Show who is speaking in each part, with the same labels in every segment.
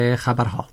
Speaker 1: خبرها.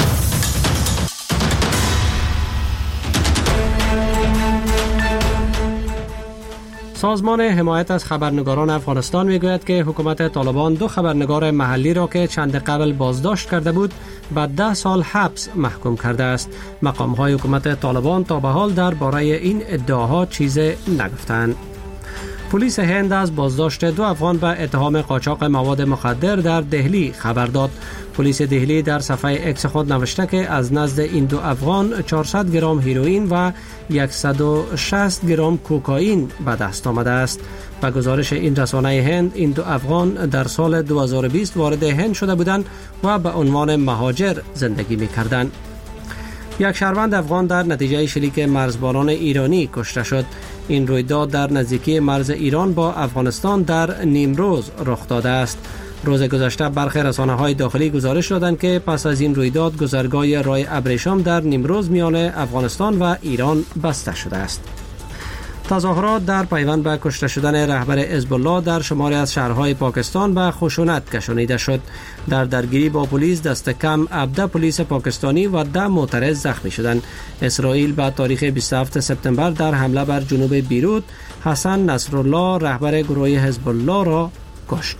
Speaker 1: سازمان حمایت از خبرنگاران افغانستان میگوید که حکومت طالبان 2 خبرنگار محلی را که چند قبل بازداشت کرده بود به 10 سال حبس محکوم کرده است. مقام‌های حکومت طالبان تا به حال درباره این ادعاها چیزی نگفتند. پلیس هند از بازداشت 2 افغان به اتهام قاچاق مواد مخدر در دهلی خبر داد. پلیس دهلی در صفحه اکس خود نوشته که از نزد این 2 افغان 400 گرم هیروئین و 160 گرم کوکائین به دست آمده است. به گزارش این رسانه هند، این 2 افغان در سال 2020 وارد هند شده بودند و به عنوان مهاجر زندگی می‌کردند. یک شهروند افغان در نتیجه شلیک مرزبانان ایرانی کشته شد. این رویداد در نزدیکی مرز ایران با افغانستان در نیمروز رخ داده است. روز گذشته برخی رسانه‌های داخلی گزارش دادند که پس از این رویداد گذرگاه راه ابریشم در نیمروز میان افغانستان و ایران بسته شده است. تظاهرات در پیوند به کشته شدن رهبر حزب الله در شماری از شهرهای پاکستان به خشونت کشانیده شد. در درگیری با پلیس دست کم 17 پلیس پاکستانی و 10 معترض زخمی شدند. اسرائیل به تاریخ 27 سپتامبر در حمله بر جنوب بیروت حسن نصرالله رهبر گروه حزب الله را کشت.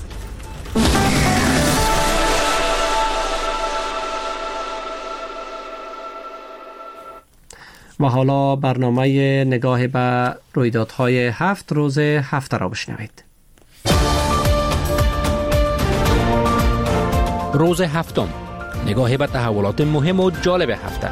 Speaker 1: و حالا برنامه نگاه به رویدادهای 7 روز هفته را بشنوید.
Speaker 2: روز هفتم، نگاه به تحولات مهم و جالب هفته.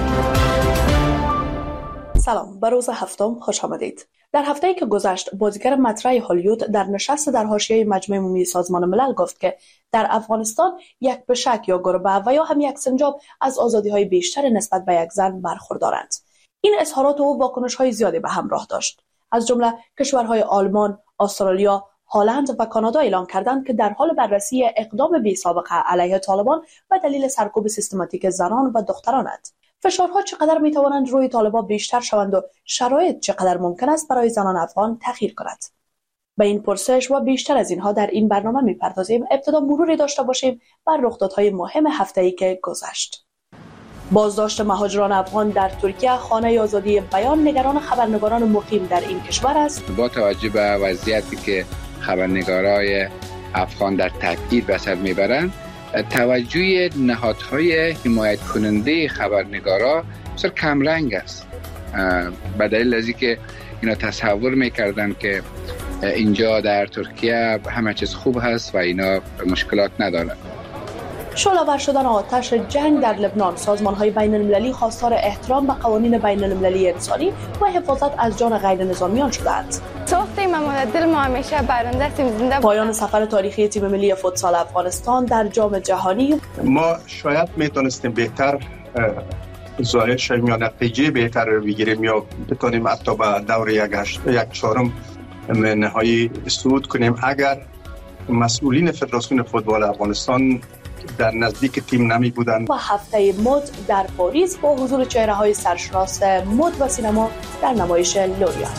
Speaker 3: سلام، به روز هفتم خوش آمدید. در هفته‌ای که گذشت، بازیگر مطرح هالیوود در نشست در حاشیه مجمع عمومی سازمان ملل گفت که در افغانستان یک بشک یا گربه و یا هم یک سنجاب از آزادی‌های بیشتر نسبت به یک زن برخوردارند. این اظهارات او واکنش‌های زیادی به همراه داشت. از جمله کشورهای آلمان، استرالیا، هلند و کانادا اعلام کردند که در حال بررسی اقدام بی‌سابقه علیه طالبان و دلیل سرکوب سیستماتیک زنان و دخترانند. فشارها چقدر میتوانند روی طالبان بیشتر شوند و شرایط چقدر ممکن است برای زنان افغان تغییر کند؟ به این پرسش و بیشتر از اینها در این برنامه میپردازیم. ابتدا مروری داشته باشیم بر رخدادهای مهم هفته‌ای که گذشت. بازداشت مهاجران افغان در ترکیه، خانه آزادی بیان نگران خبرنگاران مقیم در این کشور است.
Speaker 4: با توجه به وضعیتی که خبرنگارای افغان در تبعید به سر میبرند، توجه نهادهای حمایت کننده خبرنگارا بسیار کمرنگ است. به دلیل از اینکه اینا تصور میکردن که اینجا در ترکیه همه چیز خوب هست و اینا مشکلات ندارن.
Speaker 3: شعله‌ور شدن آتش جنگ در لبنان، سازمان‌های بین‌المللی خواستار احترام به قوانین بین‌المللی انسانی و حفاظت از جان غیر نظامیان شدند.
Speaker 5: ما همیشه برنده هستیم، زنده.
Speaker 3: پایان سفر تاریخی تیم ملی فوتسال افغانستان در جام جهانی.
Speaker 6: ما شاید میتونستیم بهتر ظاهر شویم یا نتیجه بهتر رو بگیریم یا بتونیم حتی به دور یک چهارم نهایی صعود کنیم اگر مسئولین فدراسیون فوتبال افغانستان در نزدیک تیم نمی بودند.
Speaker 3: و هفته مد در پاریس با حضور چهره‌های سرشناس مد و سینما در نمایش لوریال.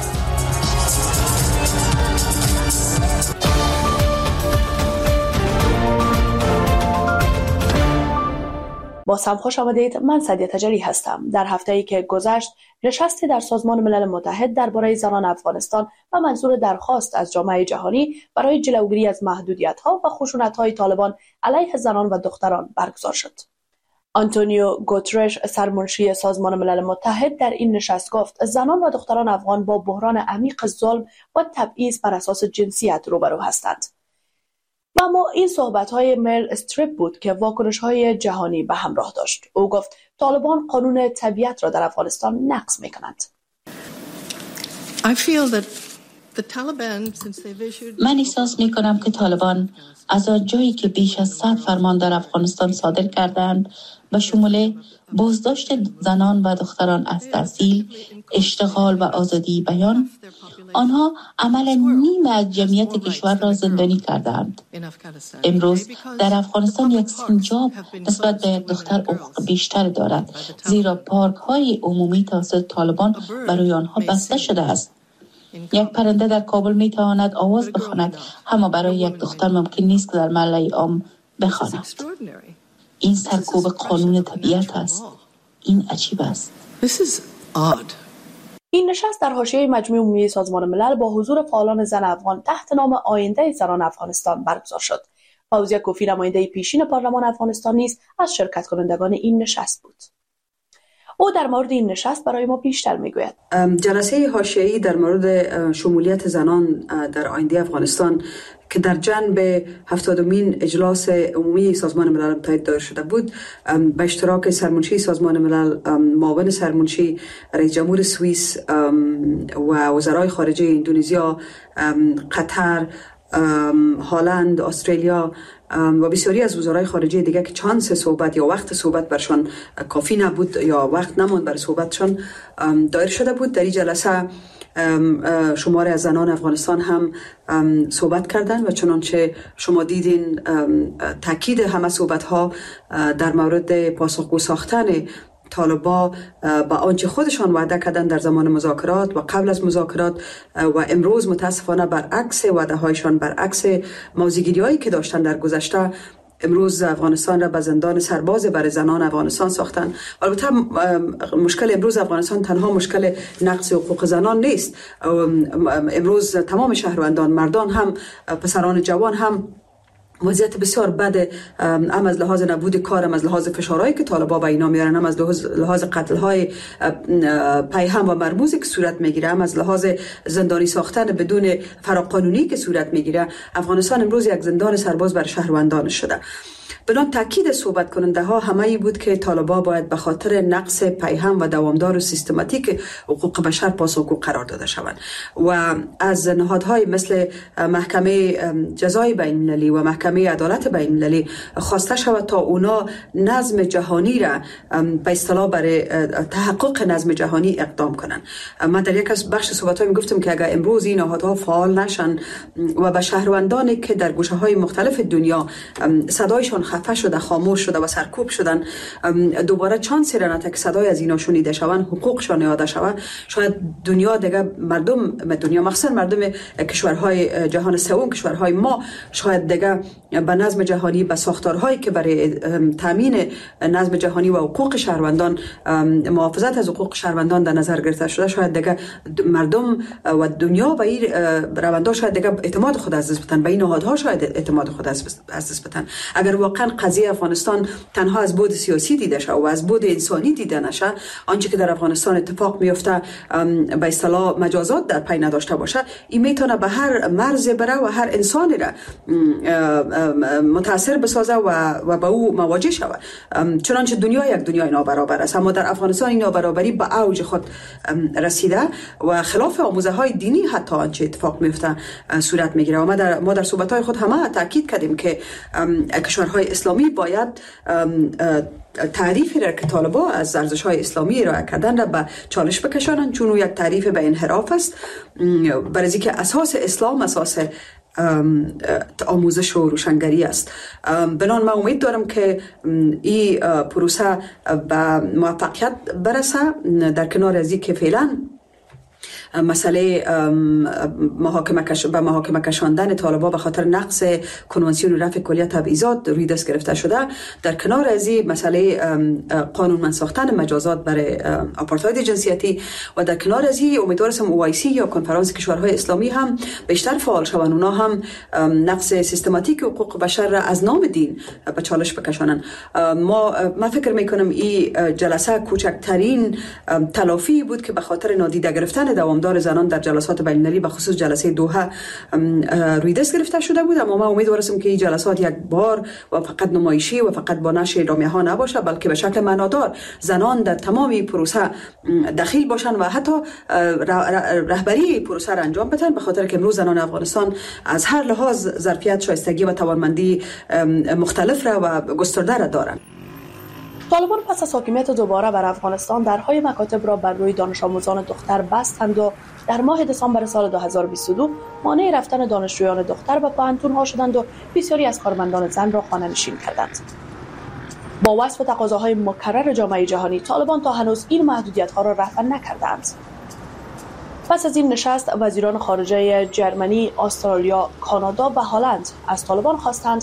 Speaker 3: باز هم خوش آمدید. من سعدیه تجلی هستم. در هفته‌ای که گذشت، نشستی در سازمان ملل متحد درباره زنان افغانستان و منظور درخواست از جامعه جهانی برای جلوگیری از محدودیت‌ها و خشونت‌های طالبان علیه زنان و دختران برگزار شد. آنتونیو گوترش، سرمنشی سازمان ملل متحد، در این نشست گفت زنان و دختران افغان با بحران عمیق ظلم و تبعیض بر اساس جنسیت روبرو هستند. و اما این صحبت‌های مرل استریپ بود که واکنش‌های جهانی به همراه داشت. او گفت طالبان قانون طبیعت را در افغانستان نقض می‌کنند.
Speaker 7: من احساس می‌کنم که طالبان از آنجایی که بیش از 100 فرمان در افغانستان صادر کردند، به شمول بازداشت زنان و دختران از تحصیل، اشتغال و آزادی بیان، آنها عملاً نیم از جمعیت کشور را زندانی کردند. امروز در افغانستان یک سنجاب نسبت به یک دختر حقوق بیشتر دارد، زیرا پارک‌های عمومی توسط طالبان برای آنها بسته شده است. یک پرنده در کابل میتواند آواز بخواند، اما برای یک دختر ممکن نیست که در محله عام بخواند. این سرکوب قانون طبیعت است. این عجیب است.
Speaker 3: این نشست در حاشیه مجمع عمومی سازمان ملل با حضور فعالان زن افغان تحت نام آینده زنان افغانستان برگزار شد. فوزیه کوفی نماینده پیشین پارلمان افغانستان نیز از شرکت کنندگان این نشست بود. او در مورد این نشست برای ما بیشتر میگوید.
Speaker 8: جلسه حاشیه‌ای در مورد شمولیت زنان در آینده افغانستان که در جنب 70مین اجلاس عمومی سازمان ملل متحد دایر شده بود، به اشتراک سرمنشی سازمان ملل، معاون سرمنشی، رئیس جمهور سوئیس و وزرای خارجه اندونزیا، قطر، هلند، استرالیا و بسیاری از وزرای خارجه دیگه که چانس صحبت یا وقت صحبت برشان کافی نبود یا وقت نموند برای صحبتشان دایر شده بود. در این جلسه شماره از زنان افغانستان هم صحبت کردن و چنانچه شما دیدین تاکید همه صحبت ها در مورد پاسخگو ساختن طالبا با آنچه خودشان وعده کردن در زمان مذاکرات و قبل از مذاکرات و امروز متاسفانه برعکس وعده هایشان، برعکس موضع‌گیری هایی که داشتن در گذشته، امروز افغانستان را به زندان سرباز برای زنان افغانستان ساختن. البته مشکل امروز افغانستان تنها مشکل نقص حقوق زنان نیست. امروز تمام شهروندان، مردان هم، پسران جوان هم وضعیت بسیار بد، هم از لحاظ نبود کار، هم از لحاظ فشارهایی که طالبا به اینا میارن، هم از لحاظ قتل‌های پیهم و مرموزی که صورت میگیره، هم از لحاظ زندانی ساختن بدون فراقانونی که صورت میگیره. افغانستان امروز یک زندان سرباز بر شهروندانش شده. بنابراین تاکید صحبت کننده ها همه بود که طالبا باید به خاطر نقص پیهم و دوامدار و سیستماتیک حقوق بشر پاسخگو قرار داده شوند و از نهادهای مثل محکمه جزای بین المللی و محکمه عدالت بین المللی خواسته شود تا اونا نظم جهانی را به اصطلاح برای تحقق نظم جهانی اقدام کنند. من در یک از بخش صحبت‌ها گفتم که اگر امروز این نهادها فعال نشن و به شهروندانی که در گوشه‌های مختلف دنیا صدایشان خفه شده، خاموش شده و سرکوب شدن، دوباره چانسی را نده که صدای از اینا شنیده شوند، حقوقشان یاد شود، شاید دنیا دیگه مردم دنیا، مخصوصا مردم کشورهای جهان سوم، کشورهای ما، شاید دیگه به نظم جهانی، به ساختارهایی که برای تامین نظم جهانی و حقوق شهروندان، محافظت از حقوق شهروندان در نظر گرفته شده، شاید دیگه مردم و دنیا به این روندها شاید دیگه اعتماد خود از دست بدن، به این نهادها شاید اعتماد خود از دست بدن. اگر واقعا قضیه افغانستان تنها از بعد سیاسی دیده شه و از بعد انسانی دیده نشه، آنچه که در افغانستان اتفاق میفته به اصطلاح مجازات در پی نداشته باشه، این میتونه به هر مرز بره و هر انسانی را متاثر بسازه و با او مواجه شود. چنانچه دنیا یک دنیای نابرابر است، اما در افغانستان این نابرابری به اوج خود رسیده و خلاف آموزه های دینی حتی آنچه اتفاق میفته صورت میگیره. و ما در صحبت های خود همه تاکید کردیم که کشورهای اسلامی باید تعریفی را که طالبا از ارزش‌های اسلامی ارائه کردن را به چالش بکشانند، چون او یک تعریف به انحراف است، برای اینکه اساس اسلام اساس آموزش و روشنگری است. بنان من امید دارم که این پروسه به موفقیت برسه، در کنار از اینکه فعلا مسئله محاکمه کشاندن طالبا به خاطر نقض کنوانسیون رفع کلیه تبعیضات روی دست گرفته شده، در کنار از این مسئله قانونمند ساختن مجازات برای آپارتاید جنسیتی و در کنار از این امیدوارم OIC یا کنفرانس کشورهای اسلامی هم بیشتر فعال شوند، اونا هم نقض سیستماتیک حقوق بشر را از نام دین به چالش بکشانند. ما فکر میکنم این جلسه کوچکترین تلافی بود که به خاطر نادیده گرفتن دوامدار زنان در جلسات بین المللی به خصوص جلسه دوحه روی دست گرفته شده بود. اما ما امیدوارم که این جلسات یک بار و فقط نمایشی و فقط با نشر اعلامیه ها نباشه، بلکه به شکل معنادار زنان در تمامی پروسه دخیل باشن و حتی رهبری پروسه را انجام بدن، به خاطر که امروز زنان افغانستان از هر لحاظ ظرفیت، شایستگی و توانمندی مختلف را و گسترده را دارند.
Speaker 3: طالبان پس از حاکمیت دوباره بر افغانستان درهای مکاتب را بر روی دانش آموزان دختر بستند و در ماه دسامبر سال 2022 مانع رفتن دانشجویان دختر به پوهنتون‌ها شدند و بسیاری از کارمندان زن را خانه‌نشین کردند. با وصف تقاضاهای مکرر جامعه جهانی، طالبان تا هنوز این محدودیت‌ها را رفع نکردند. پس از این نشست، وزیران خارجه جرمنی، استرالیا، کانادا و هلند از طالبان خواستند که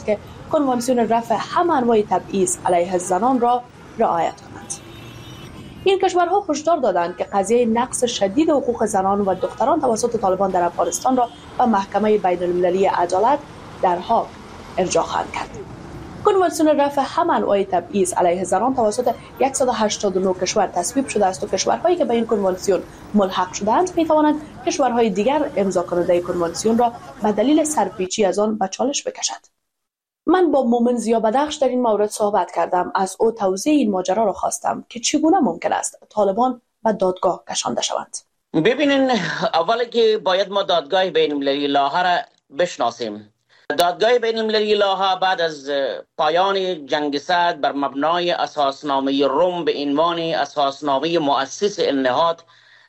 Speaker 3: کنوانسیون رفع همه انواع تبعیض علیه زنان را رعایت کنند. این کشورها هشدار دادند که قضیه نقض شدید حقوق زنان و دختران توسط طالبان در افغانستان را به محکمه بین المللی عدالت در هاگ ارجاع خواهند کرد. کنوانسیون رفع همه انواع تبعیض علیه زنان توسط 189 کشور تصویب شده است و کشورهایی که به این کنوانسیون ملحق شده‌اند می‌توانند کشورهای دیگر امضا کننده کنوانسیون را به دلیل سرپیچی از آن به چالش بکشند. من با مومن ضیا بدخش در این مورد صحبت کردم. از او توضیح این ماجرا را خواستم که چگونه ممکن است طالبان به دادگاه کشانده شوند.
Speaker 9: ببینین، اولی که باید ما دادگاه بین المللی لاها را بشناسیم. دادگاه بین المللی لاها بعد از پایان جنگ سرد بر مبنای اساسنامه روم به عنوان اساسنامه مؤسس این نهاد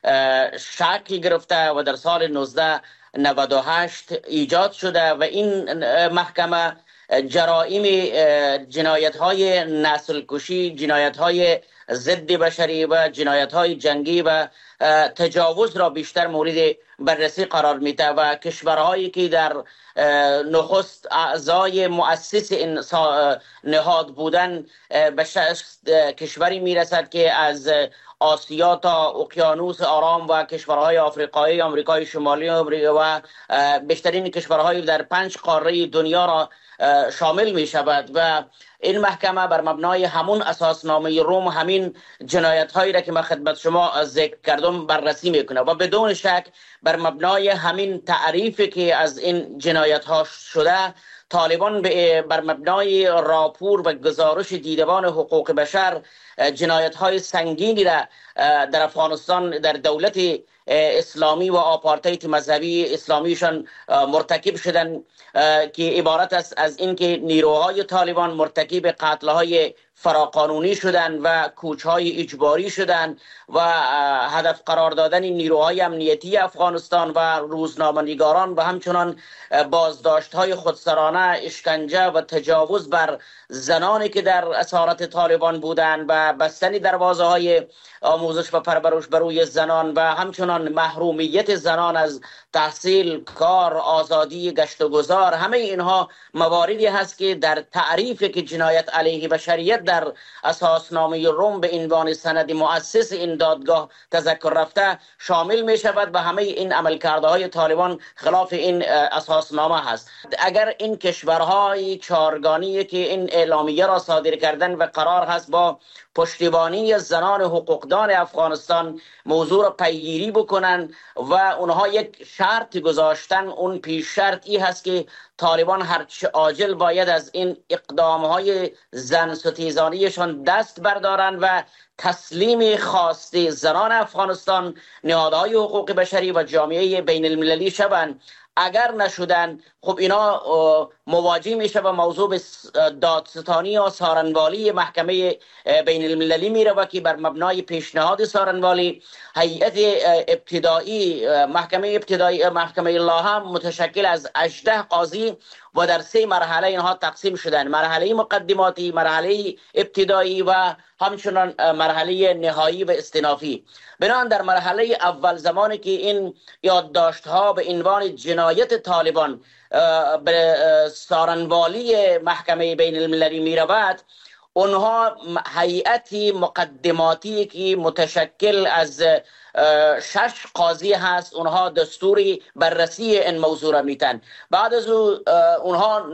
Speaker 9: شکل گرفته و در سال 1998 ایجاد شده و این محکمه جرائم جنایت‌های نسل کشی، جنایت‌های ضد بشری و جنایت‌های جنگی و تجاوز را بیشتر مورد بررسی قرار میده و کشورهایی که در نخست اعضای مؤسس این نهاد بودن به کشوری میرسد که از آسیا تا اقیانوس آرام و کشورهای آفریقایی، آمریکای شمالی و بیشترین کشورهای در 5 قاره دنیا را شامل می شود و این محکمه بر مبنای همون اساسنامه روم همین جنایت هایی را که من خدمت شما ذکر کردم بررسی میکنه و بدون شک بر مبنای همین تعریفی که از این جنایت ها شده طالبان بر مبنای راپور و گزارش دیدبان حقوق بشر جنایت های سنگینی را در افغانستان در دولت اسلامی و آپارتاید مذهبی اسلامیشان مرتکب شدن که عبارت است از اینکه نیروهای طالبان مرتکب قتل‌های فراقانونی شدند و کوچ‌های اجباری شدند و هدف قرار دادن نیروهای امنیتی افغانستان و روزنامه‌نگاران و همچنان بازداشت‌های خودسرانه، اشکنجه و تجاوز بر زنانی که در اسارت طالبان بودند و بستن دروازه‌های آموزش و پرورش بروی زنان و همچنان محرومیت زنان از تحصیل، کار، آزادی گشت و گذار. همه اینها مواردی هست که در تعریفی که جنایت علیه بشریت در اساسنامه روم به عنوان سند مؤسس این دادگاه تذکر رفته شامل می شود و همه این عملکردهای طالبان خلاف این اساسنامه هست. اگر این کشورهای چهارگانی که این اعلامیه را صادر کردن و قرار هست با پشتیبانی زنان حقوقدان افغانستان موضوع را پیگیری بکنن و اونها یک شرط گذاشتن، اون پیش شرط ای هست که طالبان هرچه عاجل باید از این اقدامهای زن ستیزانیشان دست بردارن و تسلیم خواسته زنان افغانستان، نهادهای حقوق بشری و جامعه بین المللی شوند. اگر نشدن خب اینا مواجه میشه با موضوع به دادستانی یا سارنوالی محکمه بین المللی میره و که بر مبنای پیشنهاد سارنوالی هیئت ابتدایی محکمه لاها متشکل از 18 قاضی و در 3 مرحله اینها تقسیم شدن: مرحله مقدماتی، مرحله ابتدایی و همچنان مرحله نهایی و استئنافی. بنابراین در مرحله اول زمانی که این یادداشت‌ها به عنوان جنایت طالبان به سارنوالی محکمه بین المللی می رود، اونها هیئتی مقدماتی که متشکل از 6 قاضی هست، اونها دستوری بررسی این موضوع را میتن. بعد از اونها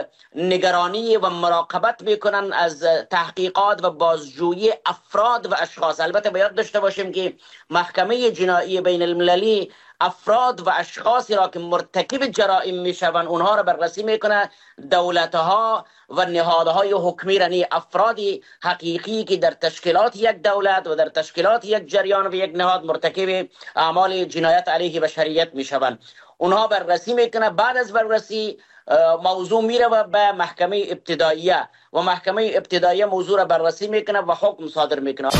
Speaker 9: نگرانی و مراقبت میکنن از تحقیقات و بازجویی افراد و اشخاص. البته باید داشته باشیم که محکمه جنایی بین المللی افراد و اشخاصی را که مرتکب جرائم میشوند اونها را بررسی میکنه. دولتها و نهادهای حکمی یعنی افرادی حقیقی که در تشکیلات یک دولت و در تشکیلات یک جریان و یک نهاد مرتکب اعمال جنایت علیه بشریت میشوند، اونها بررسی میکنه. بعد از بررسی موضوع میره و به محکمه ابتداییه و محکمه ابتداییه موضوع را بررسی میکنه و حکم صادر میکنه.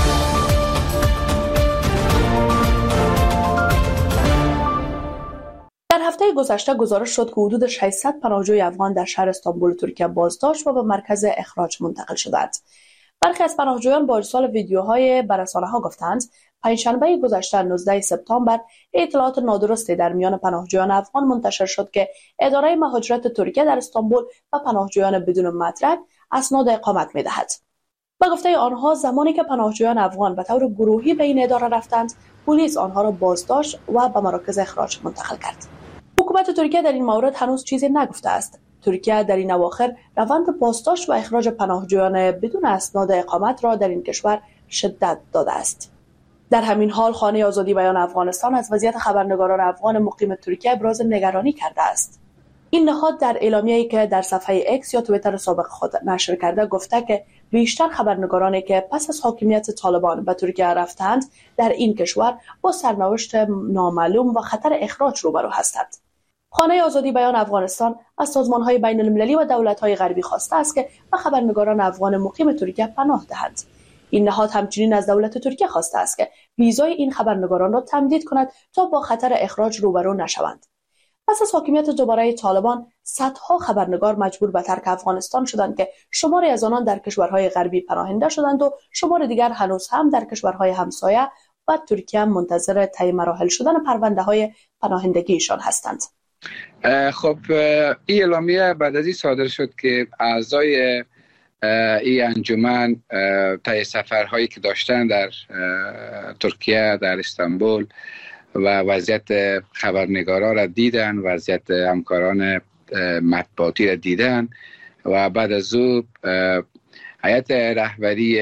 Speaker 3: در هفته گذشته گزارش شد که حدود 600 پناهجوی افغان در شهر استانبول ترکیه بازداشت و به مرکز اخراج منتقل شدند. برخی از پناهجویان با ارسال ویدیوهای به رسانه‌ها گفتند پنجشنبه گذشته 19 سپتامبر اطلاعات نادرستی در میان پناهجویان افغان منتشر شد که اداره مهاجرت ترکیه در استانبول و پناهجویان بدون مدرک اسناد اقامت می‌دهد. به گفته آنها زمانی که پناهجویان افغان به طور گروهی به این اداره رفتند، پلیس آنها را بازداشت و به مراکز اخراج منتقل کرد. حکومت ترکیه در این مورد هنوز چیزی نگفته است. ترکیه در این اواخر روند بازداشت و اخراج پناهجویان بدون اسناد اقامت را در این کشور شدت داده است. در همین حال خانه آزادی بیان افغانستان از وضعیت خبرنگاران افغان مقیم ترکیه ابراز نگرانی کرده است. این نهاد در اعلامیه‌ای که در صفحه اکس یا توییتر سابق خود نشر کرده گفته که بیشتر خبرنگارانی که پس از حاکمیت طالبان به ترکیه رفتند در این کشور با سرنوشت نامعلوم و خطر اخراج روبرو هستند. خانه آزادی بیان افغانستان از سازمان‌های بین‌المللی و دولت‌های غربی خواسته است که به خبرنگاران افغان مقیم ترکیه پناه دهند. این نهاد همچنین از دولت ترکیه خواسته است که ویزای این خبرنگاران را تمدید کند تا با خطر اخراج روبرو نشوند. پس از حاکمیت دوباره طالبان، صدها خبرنگار مجبور به ترک افغانستان شدند که شماری از آنان در کشورهای غربی پناهنده شدند و شمار دیگر هنوز هم در کشورهای همسایه و ترکیه منتظر طی مراحل شدن پرونده‌های پناهندگیشان هستند.
Speaker 4: خب این اعلامیه بعد از این صادر شد که اعضای این انجمن طی سفرهایی که داشتن در ترکیه، در استانبول و وضعیت خبرنگارا را دیدن، وضعیت همکاران مطبوعاتی را دیدن و بعد از او هیئت رهبری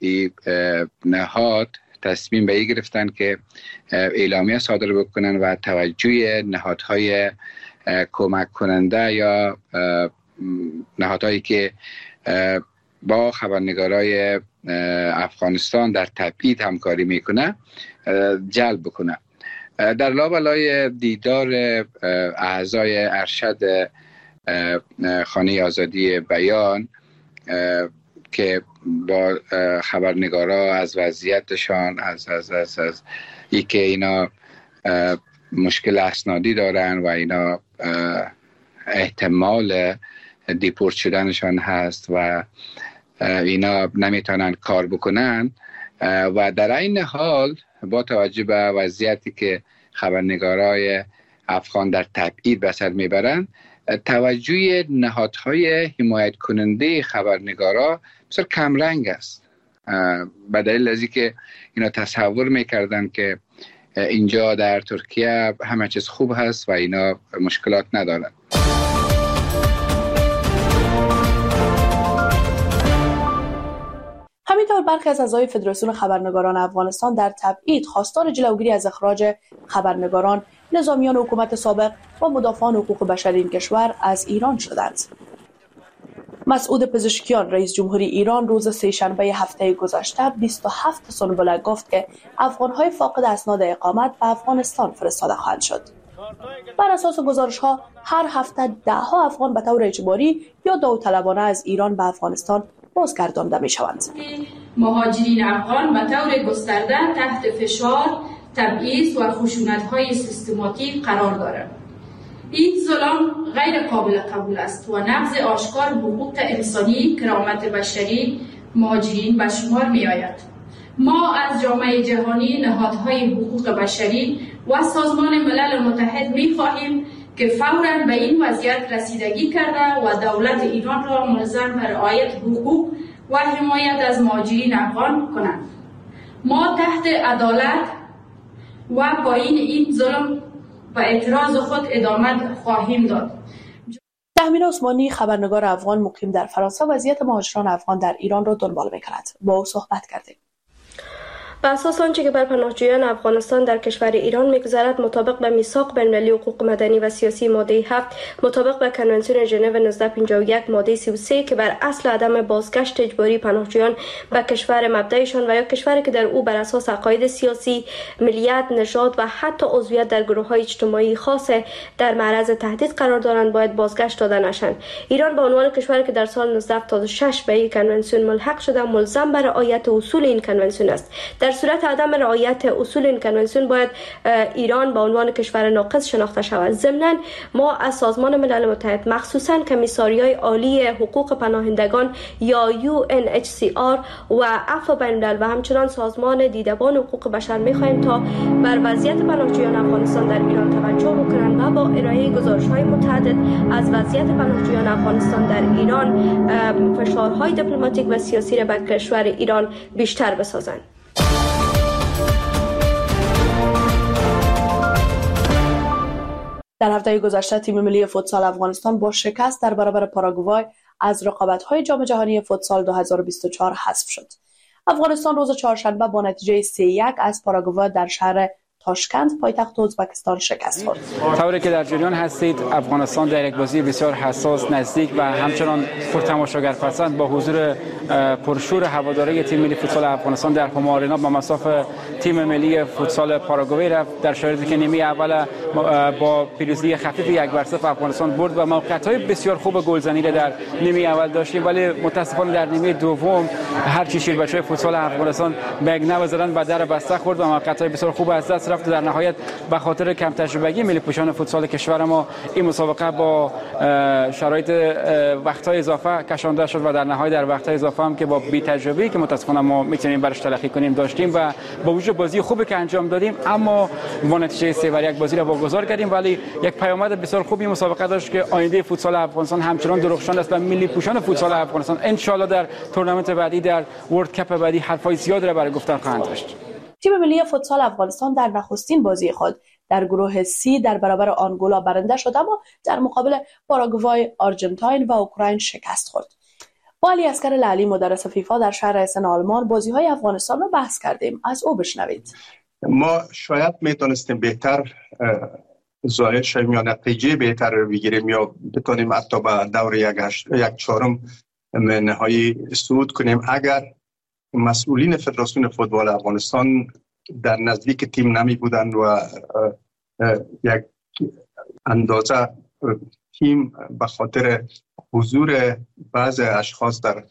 Speaker 4: نهاد تصمیم به این گرفتن که اعلامیه صادر بکنن و توجه نهادهای کمک کننده یا نهادهایی که با خبرنگارای افغانستان در تبعید همکاری میکنه جلب بکنه. در لابلای دیدار اعضای ارشد خانه آزادی بیان که با خبرنگارا از وضعیتشان از ای که اینا مشکل اسنادی دارن و اینا احتمال دیپورت شدنشان هست و اینا نمیتونن کار بکنن و در این حال با توجه به وضعیتی که خبرنگارای افغان در تبعید به سر میبرن، توجه نهادهای حمایت کننده خبرنگارا بسیار کمرنگ است، به دلیل از اینکه اینا تصور میکردن که اینجا در ترکیه همه چیز خوب هست و اینا مشکلات ندارن.
Speaker 3: همینطور برخی از اعضای فدراسیون خبرنگاران افغانستان در تبعید خواستار جلوگیری از اخراج خبرنگاران، نظامیان حکومت سابق و مدافعان حقوق بشر این کشور از ایران شدند. مسعود پزشکیان، رئیس جمهوری ایران، روز سه‌شنبه هفته گذشته 27 سنبله گفت که افغان‌های فاقد اسناد اقامت به افغانستان فرستاده خواهند شد. بر اساس گزارش‌ها هر هفته ده‌ها افغان به طور اجباری یا داوطلبانه از ایران به افغانستان بازگردانده می‌شوند.
Speaker 10: مهاجرین افغان به طور گسترده تحت فشار، تبعیض و خشونت‌های سیستماتیک قرار دارند. این ظلم غیر قابل قبول است و نقض آشکار حقوق انسانی، کرامت بشری مهاجرین به شمار می آید. ما از جامعه جهانی، نهادهای حقوق بشری و سازمان ملل متحد می خواهیم که فوراً به این وضعیت رسیدگی کرده و دولت ایران را ملزم به رعایت حقوق و حمایت از مهاجرین افغان کنند. ما تحت عدالت و پایین این ظلم و اعتراض خود ادامه خواهیم داد.
Speaker 3: تهمین عثمانی، خبرنگار افغان مقیم در فرانسه، وضعیت مهاجران افغان در ایران را دنبال می‌کند. با او صحبت کردیم.
Speaker 11: بر اساس آنچه که بر پناهجویان افغانستان در کشور ایران می‌گذرد، مطابق به میثاق بین‌المللی حقوق مدنی و سیاسی ماده 7، مطابق به کنونسیون ژنو 1951 ماده 33 که بر اصل عدم بازگشت اجباری پناهجویان به کشور مبدأشان و یا کشوری که در او بر اساس عقاید سیاسی، ملیت، نژاد و حتی عضویت در گروه‌های اجتماعی خاص در معرض تهدید قرار دارند باید بازگشت داده نشند. ایران به عنوان کشوری که در سال 1976 به این کنونسیون ملحق شده، ملزم به رعایت اصول این کنونسیون است. در در صورت عدم رعایت اصول این کنونسیون باید ایران به عنوان کشور ناقض شناخته شود. ضمناً ما از سازمان ملل متحد مخصوصاً کمیساریای عالی حقوق پناهندگان یا UNHCR و عفو بین الملل و همچنان سازمان دیدبان حقوق بشر می‌خواهیم تا بر وضعیت پناهجویان افغانستان در ایران توجه بکنند و با ارائه گزارش‌های متعدد از وضعیت پناهجویان افغانستان در ایران فشارهای دیپلماتیک و سیاسی را بر کشور ایران بیشتر بسازند.
Speaker 3: در هفته گذشته تیم ملی فوتسال افغانستان با شکست در برابر پاراگوای از رقابت‌های جام جهانی فوتسال 2024 حذف شد. افغانستان روز چهارشنبه با نتیجه 3-1 از پاراگوای در شهر تاشکند پایتخت ازبکستان شکست خورد.
Speaker 12: طوری که در جریان هستید افغانستان در یک بازی بسیار حساس، نزدیک و همچنان پرتماشاگر پسند با حضور پرشور هواداری تیم ملی فوتسال افغانستان در هما آرینا با مصاف تیم ملی فوتسال پاراگوئه رفت، در شرایطی که نیمه اول با پیروزی خفیف 1-0 افغانستان برد و موقعیت‌های بسیار خوب گلزنی را در نیمه اول داشتیم، ولی متاسفانه در نیمه دوم هر چی شیربچه‌های فوتسال افغانستان به یک نو زدن و در بسته خورد و موقعیت‌های بسیار خوب از دست رفت. در نهایت به خاطر کم تجربگی ملی پوشان فوتسال کشور ما این مسابقه با شرایط وقت‌های اضافه کشانده شد و در نهایت در وقت‌های اضافه هم که با بی تجربه‌ای که متاسفانه ما می‌تونیم برش تلقی کنیم داشتیم و با وجود بازی خوبی که انجام دادیم اما با نتیجه 3-1 بازی را واگذار کردیم، ولی یک پیامد بسیار خوبی مسابقه داشت که آینده فوتسال افغانستان همچنان درخشان است و ملی پوشان فوتسال افغانستان ان شاءالله در تورنمنت بعدی در ورلد کاپ بعدی حرفای زیاد را برای گفتن خواهند داشت.
Speaker 3: تیم ملی فوتسال افغانستان در نخستین بازی خود در گروه C در برابر آنگولا برنده شد اما در مقابل پاراگوای، آرژانتین و اوکراین شکست خورد. با علی اصغر لعلی مدرس فیفا در شهر اسن آلمان بازی‌های افغانستان را بحث کردیم. از او بشنوید.
Speaker 6: ما شاید میتونستیم بهتر ظاهر شویم یا نتیجه بهتر رو بگیریم یا بتونیم حتی به دور یک چهارم نهایی صعود کنیم اگر مسئولین فدراسیون فوتبال افغانستان در نزدیک تیم نمی بودند و یک اندازه تیم به خاطر حضور بعض اشخاص در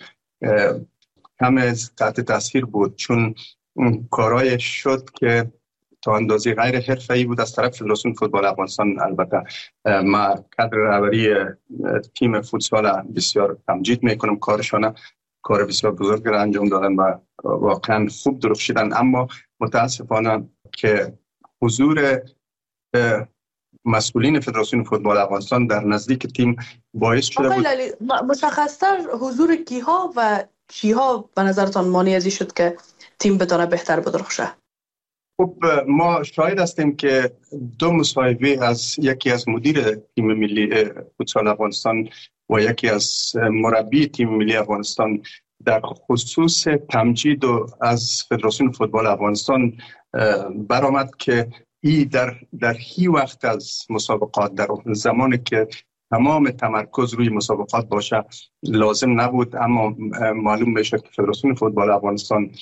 Speaker 6: کم تحت تاثیر بود، چون کارای شد که تا اندازه غیر حرفه‌ای بود از طرف فدراسیون فوتبال افغانستان. البته ما کادر رهبری تیم فوتسال بسیار تمجید میکنم، کار بسیار بزرگ را انجام دادن و واقعا خوب درخشیدن، اما متاسفانه که حضور مسئولین فدراسیون فوتبال افغانستان در نزدیک تیم باعث شده بود.
Speaker 3: مشخصتر حضور کیها و چیها به نظرتان مانع ازی شد که تیم بتونه بهتر بدرخشه؟
Speaker 6: خب ما شاهد هستیم که دو مصاحبه از یکی از مدیر تیم ملی فوتسال افغانستان و یکی از مربی تیم ملی افغانستان در خصوص تمجید و از فدراسیون فوتبال افغانستان برآمد که ای در هی وقت از مسابقات در زمانی که تمام تمرکز روی مسابقات باشه لازم نبود، اما معلوم میشه که فدراسیون فوتبال افغانستان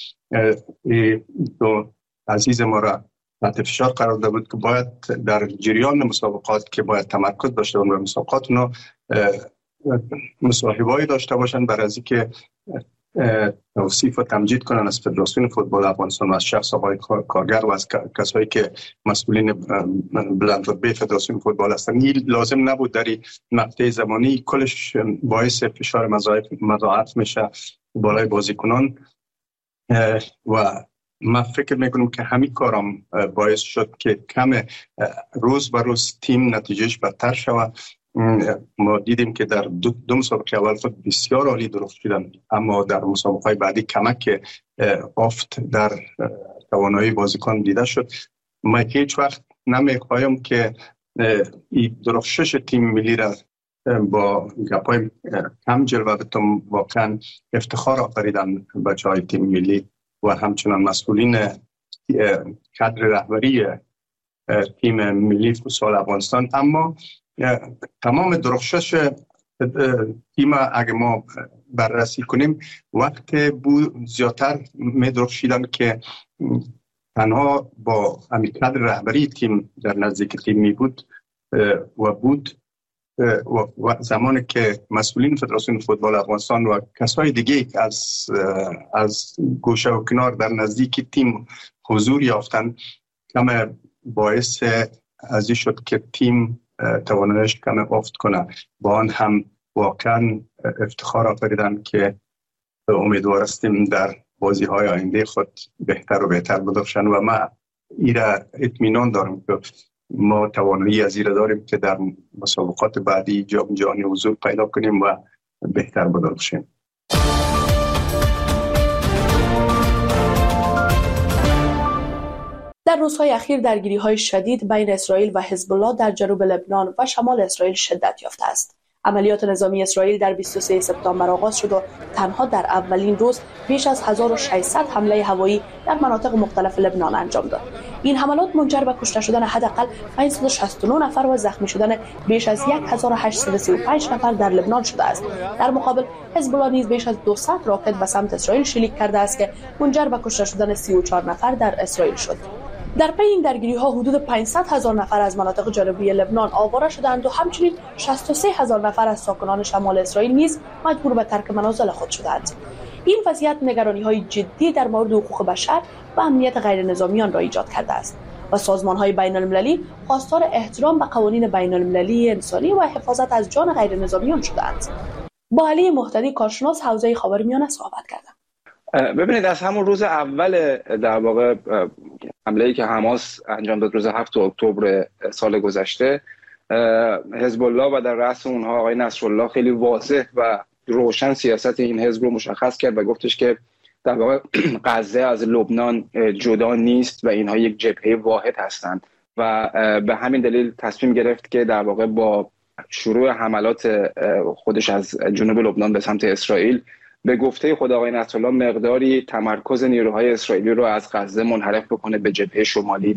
Speaker 6: دو عزیز ما را تحت فشار قرار داده بود که باید در جریان مسابقات که باید تمرکز داشته باشند و مسابقات رو مصاحبه‌ای داشته باشند برای از اینکه توصیف و تمجید کنن از فدراسیون فوتبال افغانستان و از شخص آقای کارگر و از کسایی که مسئولین بلندرتبه فدراسیون فوتبال هستند. این لازم نبود در این مقطع زمانی، کلش باعث فشار مضاعف میشه بالای بازیکنان و من فکر میکنم که همین کارم باعث شد که کم روز به روز تیم نتیجهش بدتر شود. ما دیدیم که در دو مسابقه اول خود بسیار عالی درخشیدن، اما در مسابقه بعدی کمک افت در توانایی بازیکن دیده شد. ما هیچ وقت نمیخوایم که این درخشش تیم ملی را با گپای کم جلوه بتم واقعا افتخار آفریدن بچهای تیم ملی و همچنان مسئولین کادر رهبری تیم ملی فوتسال افغانستان. اما تمام درخشش تیم اگه ما بررسی کنیم وقت بود زیادتر می درخشیدن که تنها با همین کادر رهبری تیم در نزدیک تیم می بود و بود و زمانی که مسئولین فدراسیون فوتبال افغانستان و کسای دیگه از گوشه و کنار در نزدیک تیم حضور یافتن، کم باعث ازی شد که تیم تواناییش کم افت کنه. با آن هم واقعا افتخار آفریدن که امیدوار هستیم در بازی های آینده خود بهتر و بهتر بدرخشن و ما ایره اطمینان دارم که ما توانایی از ایره داریم که در مسابقات بعدی جام جهانی حضور پیدا کنیم و بهتر بدرخشیم.
Speaker 3: در روزهای اخیر درگیری‌های شدید بین اسرائیل و حزب الله در جنوب لبنان و شمال اسرائیل شدت یافته است. عملیات نظامی اسرائیل در 23 سپتامبر آغاز شد و تنها در اولین روز بیش از 1600 حمله هوایی در مناطق مختلف لبنان انجام داد. این حملات منجر به کشته شدن حداقل 569 نفر و زخمی شدن بیش از 1835 نفر در لبنان شده است. در مقابل حزب الله نیز بیش از 200 راکت به سمت اسرائیل شلیک کرده است که منجر به کشته شدن 34 نفر در اسرائیل شد. در پی این درگیری‌ها حدود 500,000 نفر از مناطق جنوبی لبنان آواره شدند و همچنین 63,000 نفر از ساکنان شمال اسرائیل نیز مجبور به ترک منازل خود شدند. این وضعیت نگرانی‌های جدی در مورد حقوق بشر و امنیت غیر نظامیان را ایجاد کرده است و سازمان‌های بین‌المللی خواستار احترام به قوانین بین‌المللی انسانی و حفاظت از جان غیر نظامیان شدند. با علی مهتدی، کارشناس حوزه خاورمیانه، صحبت کردم.
Speaker 13: ببینید، از همون روز اول در واقع حمله‌ای که حماس انجام داد روز 7 اکتبر سال گذشته، حزب الله و در رأس اونها آقای نصرالله خیلی واضح و روشن سیاست این حزب رو مشخص کرد و گفتش که در واقع غزه از لبنان جدا نیست و اینها یک جبهه واحد هستند و به همین دلیل تصمیم گرفت که در واقع با شروع حملات خودش از جنوب لبنان به سمت اسرائیل، به گفته خود آقای نصرالله مقداری تمرکز نیروهای اسرائیلی رو از غزه منحرف بکنه به جبهه شمالی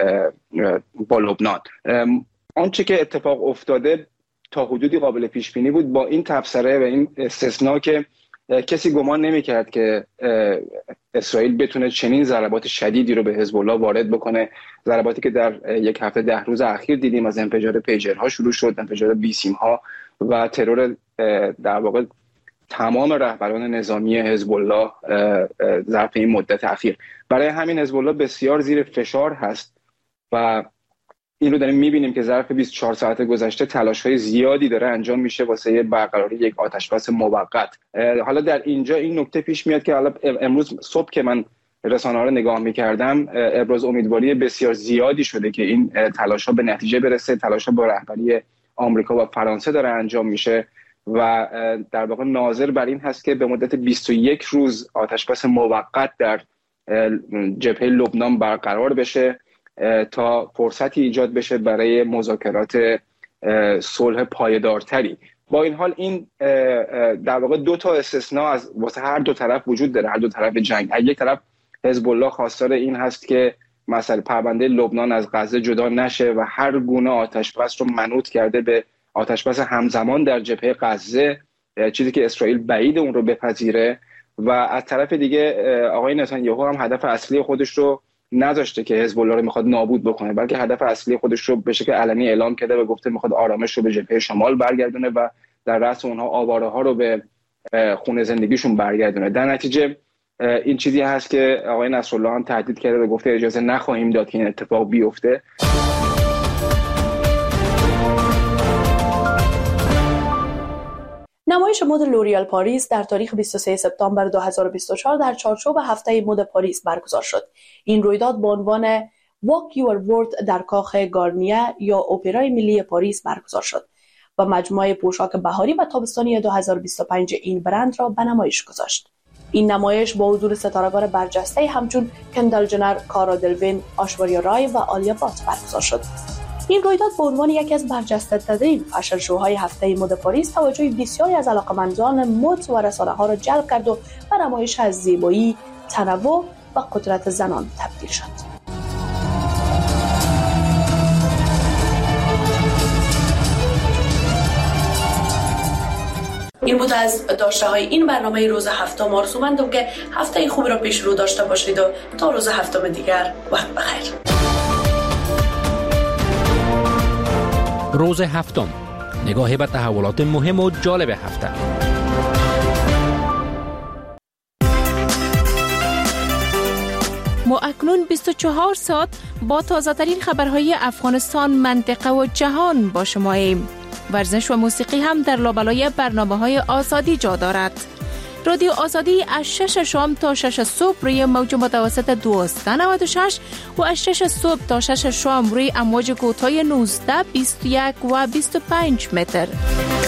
Speaker 13: با لبنان. آنچه که اتفاق افتاده تا حدودی قابل پیش بینی بود، با این تبصره و این استثناء که کسی گمان نمی‌کرد که اسرائیل بتونه چنین ضربات شدیدی رو به حزب الله وارد بکنه. ضرباتی که در یک هفته 10 روز اخیر دیدیم، از انفجار پیجرها شروع شد، انفجار بیسیم‌ها و ترور در واقع تمام رهبران نظامی حزب الله ظرف این مدت اخیر. برای همین حزب الله بسیار زیر فشار هست و این رو داریم می‌بینیم که ظرف 24 ساعت گذشته تلاش‌های زیادی داره انجام میشه واسه برقراری یک آتش‌بس موقت. حالا در اینجا این نکته پیش میاد که حالا امروز صبح که من رسانه‌ها رو نگاه می‌کردم، ابراز امیدواری بسیار زیادی شده که این تلاش‌ها به نتیجه برسه. تلاش‌ها با رهبری آمریکا و فرانسه داره انجام میشه و در واقع ناظر بر این هست که به مدت 21 روز آتش‌بس موقت در جبهه لبنان برقرار بشه تا فرصتی ایجاد بشه برای مذاکرات صلح پایدارتری. با این حال این در واقع دو تا استثناء از واسه هر دو طرف وجود داره، هر دو طرف جنگ. از یک طرف حزب الله خواستار این هست که مثلا پرونده لبنان از غزه جدا نشه و هر گونه آتش‌بس رو منوط کرده به آتش‌بس همزمان در جبهه غزه، چیزی که اسرائیل بعید اون رو بپذیره. و از طرف دیگه آقای نتانیاهو هم هدف اصلی خودش رو نذاشته که حزب الله رو میخواد نابود بکنه، بلکه هدف اصلی خودش رو به شکل علنی اعلام کرده و گفته میخواد آرامش رو به جبهه شمال برگردونه و در رأس اونها آواره ها رو به خونه زندگیشون برگردونه. در نتیجه این چیزی هست که آقای نصرالله هم تهدید کرده و گفته اجازه نخواهیم داد که این اتفاق بیفته.
Speaker 3: نمایش مد لوریال پاریس در تاریخ 23 سپتامبر 2024 در چارچوب هفته مد پاریس برگزار شد. این رویداد با عنوان Walk Your World در کاخ گارنیه یا اپرای ملی پاریس برگزار شد و مجموعه پوشاک بهاری و تابستانی 2025 این برند را به نمایش گذاشت. این نمایش با حضور ستارگان برجسته همچون کندال جنر، کارا دلوین، آشوریا رای و آلیا بات برگزار شد. این رویداد به عنوان یکی از برجسته‌ترین فشن شوهای هفته مد پاریس توجه بسیاری از علاقه‌مندان مد و رسانه‌ها را جلب کرد و به نمایش از زیبایی، تنوع و قدرت زنان تبدیل شد. این بود از داشته‌های این برنامه روز هفتم. آرزومندم که هفته خوب را پیش رو داشته باشید و تا روز هفتم دیگر وقت بخیر.
Speaker 2: روز هفتم، نگاهی به تحولات مهم و جالب هفته.
Speaker 14: ما اکنون 24 ساعت با تازه ترین خبرهای افغانستان، منطقه و جهان با شماییم. ورزش و موسیقی هم در لابلای برنامه‌های آزادی جا دارد. رادیو آزادی از 6 شام تا 6 صبح روی موج متوسط 1296 و از 6 صبح تا 6 شام روی امواج کوتاه 19، 21 و 25 متر.